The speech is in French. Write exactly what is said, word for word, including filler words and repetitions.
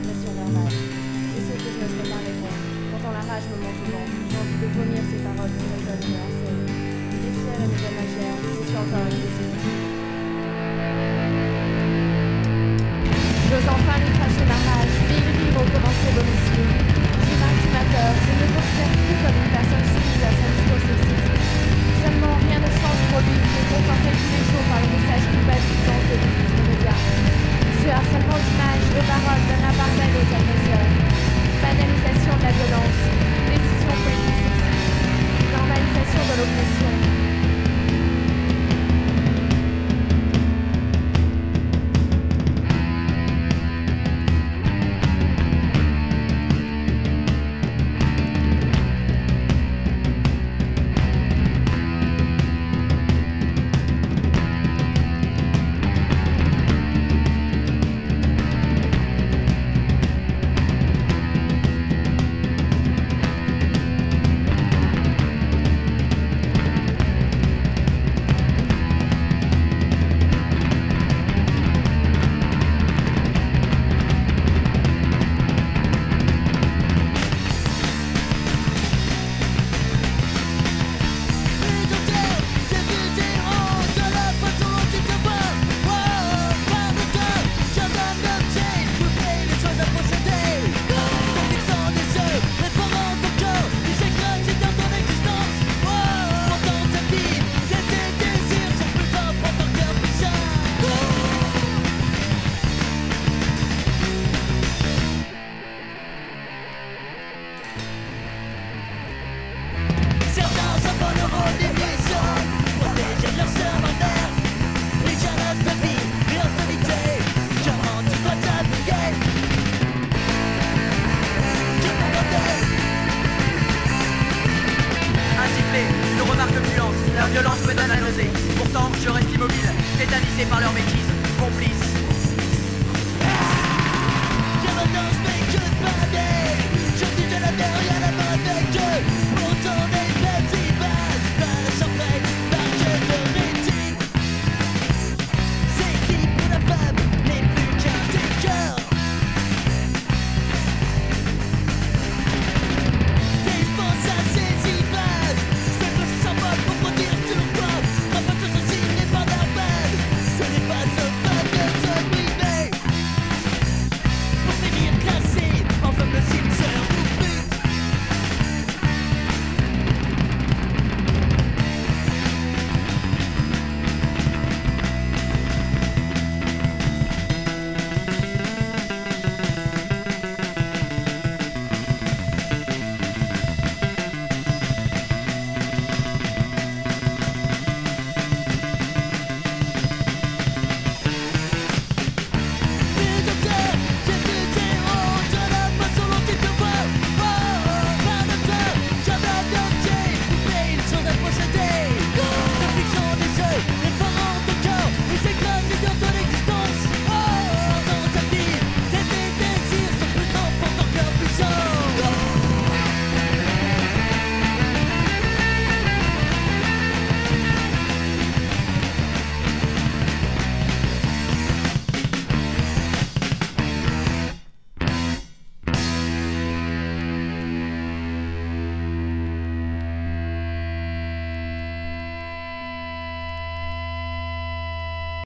agressions verbales. Je sais que je ne saurais pas répondre. Pourtant la rage me monte au ventre. J'ai envie de vomir ces paroles qui résonnent et enseignent. J'étais fière et nouvelle magère, je suis encore une décision. J'ose enfin lui cracher ma rage, mais il rit au commencer l'hommicide. J'ai vaincu ma peur, je ne me considère plus comme une personne soumise à son discours sexiste. Seulement, rien ne change pour lui, il est conforté tous les jours par les messages culpabilisants que diffusent les médias. Ce harcèlement d'images, de paroles donne la barbelle aux agresseurs. Banalisation de la violence, décision politique sexiste, normalisation de l'oppression. Ne remarque plus lente, leur violence me donne la nausée. Pourtant, je reste immobile, tétanisé par leur métier.